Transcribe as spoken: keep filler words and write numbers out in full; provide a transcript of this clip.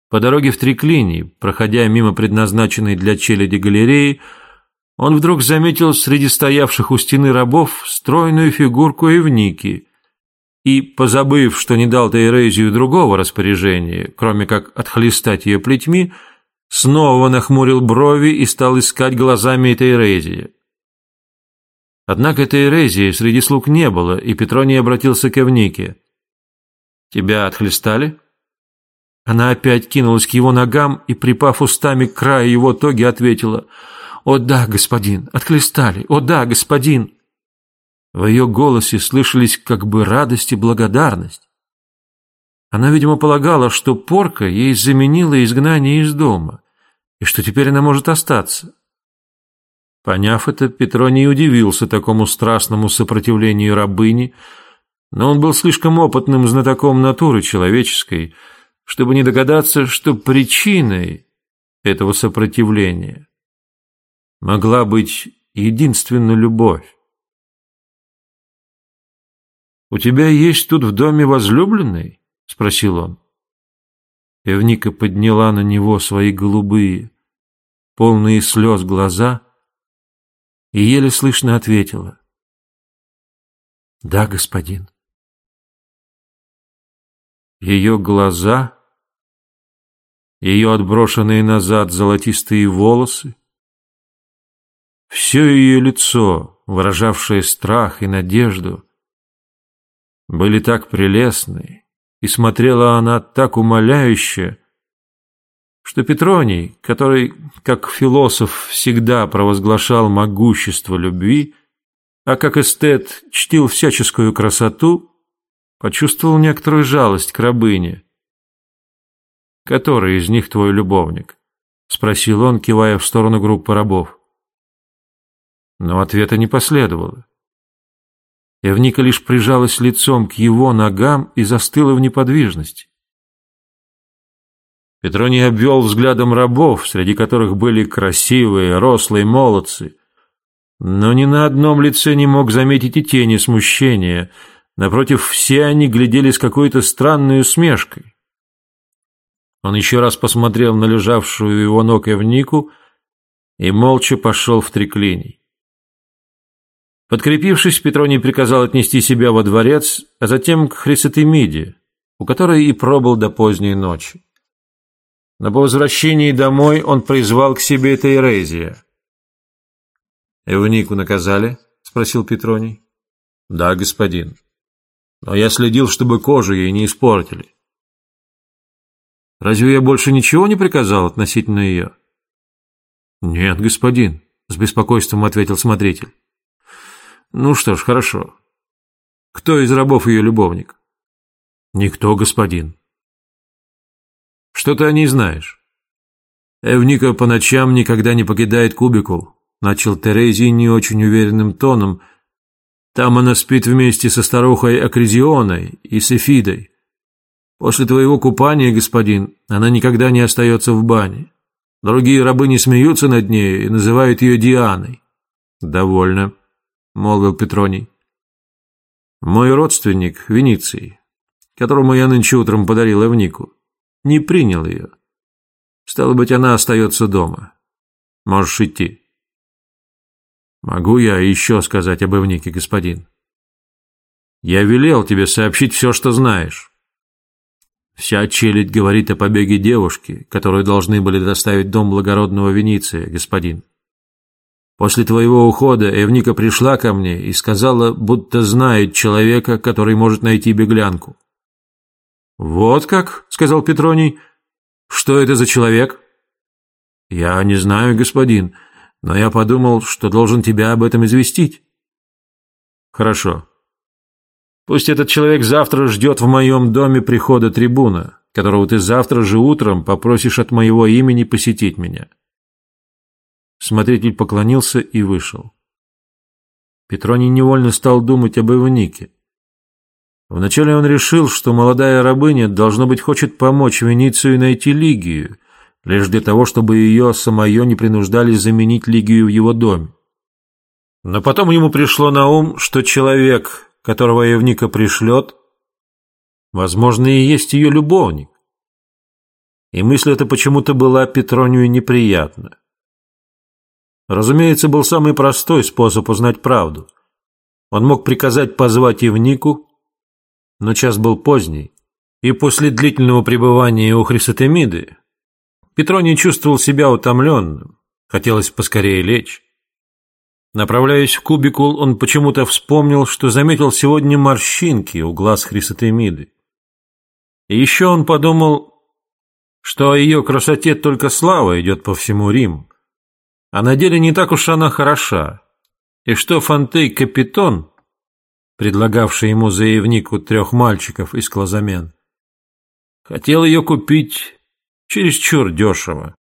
По дороге в Триклиний, проходя мимо предназначенной для челяди галереи, он вдруг заметил среди стоявших у стены рабов стройную фигурку Эвники и, позабыв, что не дал Тейрезию другого распоряжения, кроме как отхлестать ее плетьми, снова нахмурил брови и стал искать глазами Тейрезия. Однако Тейрезии среди слуг не было, и Петроний обратился к Эвнике. «Тебя отхлестали?» Она опять кинулась к его ногам и, припав устами к краю его тоги, ответила: «О да, господин, отхлестали! О да, господин!» В ее голосе слышались как бы радость и благодарность. Она, видимо, полагала, что порка ей заменила изгнание из дома, и что теперь она может остаться. Поняв это, Петроний удивился такому страстному сопротивлению рабыни, но он был слишком опытным знатоком натуры человеческой, чтобы не догадаться, что причиной этого сопротивления могла быть единственно любовь. «У тебя есть тут в доме возлюбленный?» — спросил он. Эвника подняла на него свои голубые, полные слез глаза и еле слышно ответила: «Да, господин». Ее глаза, ее отброшенные назад золотистые волосы, все ее лицо, выражавшее страх и надежду, были так прелестны, и смотрела она так умоляюще, что Петроний, который, как философ, всегда провозглашал могущество любви, а как эстет чтил всяческую красоту, почувствовал некоторую жалость к рабыне. «Который из них твой любовник?» — спросил он, кивая в сторону группы рабов. Но ответа не последовало. Эвника лишь прижалась лицом к его ногам и застыла в неподвижности. Петроний обвел взглядом рабов, среди которых были красивые, рослые молодцы, но ни на одном лице не мог заметить и тени смущения. Напротив, все они глядели с какой-то странной усмешкой. Он еще раз посмотрел на лежавшую у его ног Эвнику и молча пошел в Триклиний. Подкрепившись, Петроний приказал отнести себя во дворец, а затем к Хрисотемиде, у которой и пробыл до поздней ночи. Но по возвращении домой он призвал к себе Тейрезия. «Эвнику наказали?» — спросил Петроний. «Да, господин. Но я следил, чтобы кожу ей не испортили». «Разве я больше ничего не приказал относительно ее?» «Нет, господин», — с беспокойством ответил смотритель. «Ну что ж, хорошо. Кто из рабов ее любовник?» «Никто, господин». «Что ты о ней знаешь?» «Эвника по ночам никогда не покидает кубикул», — начал Терезий не очень уверенным тоном. «Там она спит вместе со старухой Акризионой и с Эфидой. После твоего купания, господин, она никогда не остается в бане. Другие рабы не смеются над ней и называют ее Дианой». «Довольно», — молвил Петроний. «Мой родственник, Вениций, которому я нынче утром подарил Эвнику, не принял ее. Стало быть, она остается дома. Можешь идти». «Могу я еще сказать об Эвнике, господин?» «Я велел тебе сообщить все, что знаешь. Вся челядь говорит о побеге девушки, которую должны были доставить в дом благородного Вениция, господин. После твоего ухода Эвника пришла ко мне и сказала, будто знает человека, который может найти беглянку». «Вот как?» — сказал Петроний. «Что это за человек?» «Я не знаю, господин, но я подумал, что должен тебя об этом известить». «Хорошо. Пусть этот человек завтра ждет в моем доме прихода трибуна, которого ты завтра же утром попросишь от моего имени посетить меня». Смотритель поклонился и вышел. Петроний невольно стал думать об Эвнике. Вначале он решил, что молодая рабыня, должно быть, хочет помочь Веницию найти Лигию, лишь для того, чтобы ее самое не принуждали заменить Лигию в его доме. Но потом ему пришло на ум, что человек, которого Эвника пришлет, возможно, и есть ее любовник. И мысль эта почему-то была Петронию неприятна. Разумеется, был самый простой способ узнать правду. Он мог приказать позвать Евнику, но час был поздний, и после длительного пребывания у Хрисотемиды Петроний чувствовал себя утомленным, хотелось поскорее лечь. Направляясь в кубикул, он почему-то вспомнил, что заметил сегодня морщинки у глаз Хрисотемиды. И еще он подумал, что о ее красоте только слава идет по всему Риму, а на деле не так уж она хороша, и что Фонтей Капитон, предлагавший ему за Евнику трех мальчиков из Клозамен, хотел ее купить чересчур дешево.